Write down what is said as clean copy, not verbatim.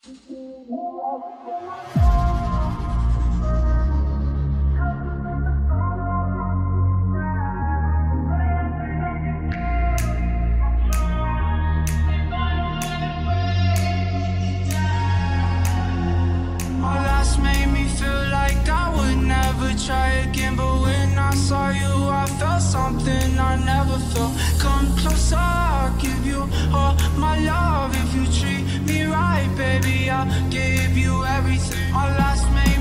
My last made me feel like I would never try again, but when I saw you, I felt something I never felt. Come closer, I'll give you all my love. If you treat me right, baby, I'll give you everything. My last made